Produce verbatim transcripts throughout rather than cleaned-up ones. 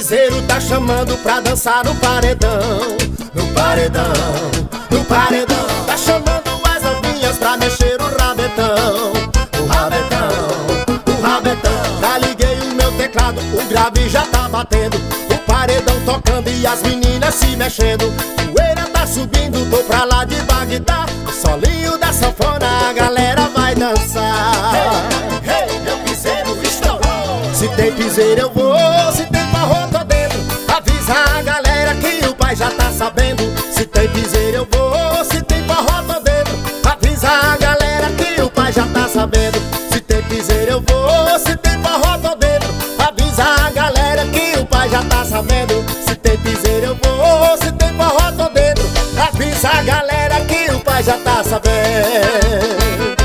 piseiro tá chamando pra dançar no paredão. No paredão, no paredão. Tá chamando as novinhas pra mexer o rabetão. O rabetão, o rabetão. Já liguei o meu teclado, o grave já tá batendo. O paredão tocando e as meninas se mexendo. Poeira tá subindo, tô pra lá de Bagdá. O solinho da sanfona, a galera vai dançar. Hey, hey, meu piseiro estourou. Se tem piseiro eu vou, se tem forró tô dentro. Avisa a galera que o pai já tá sabendo. Se tem piseiro eu vou, se tem forró tô dentro. Avisa a galera que o pai já tá sabendo. Se tem piseiro eu vou, se tem forró tô dentro. Avisa a galera que o pai já tá sabendo. Se tem piseiro eu vou, se tem forró tô dentro. Avisa a galera que o pai já tá sabendo.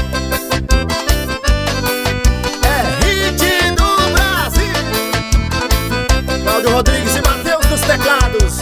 Rodrigues e Matheus dos teclados.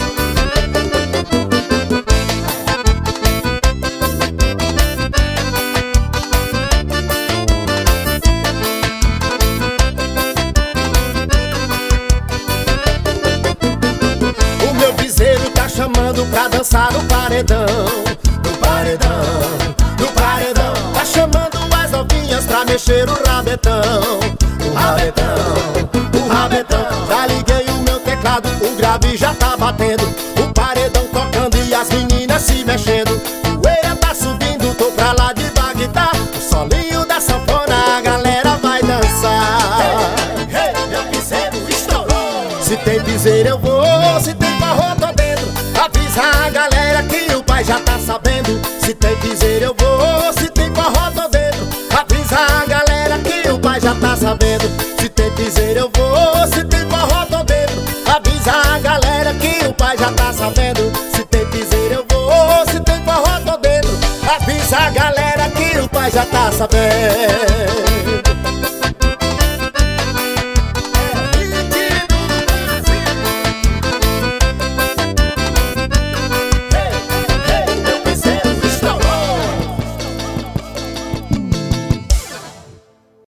O meu piseiro tá chamando pra dançar no paredão. No paredão, no paredão. Tá chamando as novinhas pra mexer o rabetão. O rabetão, o rabetão. Já liguei o meu teclado, o grave já tá batendo. O paredão tocando e as meninas se mexendo. Poeira tá subindo, tô pra lá de Bagdá. O solinho da sanfona, a galera vai dançar. Hey, hey, meu piseiro estourou. Se tem piseiro eu vou, se tem forró tô dentro. Avisa a galera que o pai já tá sabendo. Se tem piseiro eu vou, se tem forró tô dentro. Avisa a galera que o pai já tá sabendo. Se tem piseiro eu vou, se tem forró tô dentro. Avisa a galera que o pai já tá sabendo. Se tem piseiro eu vou, se tem forró tô dentro. Avisa a galera que o pai já tá sabendo.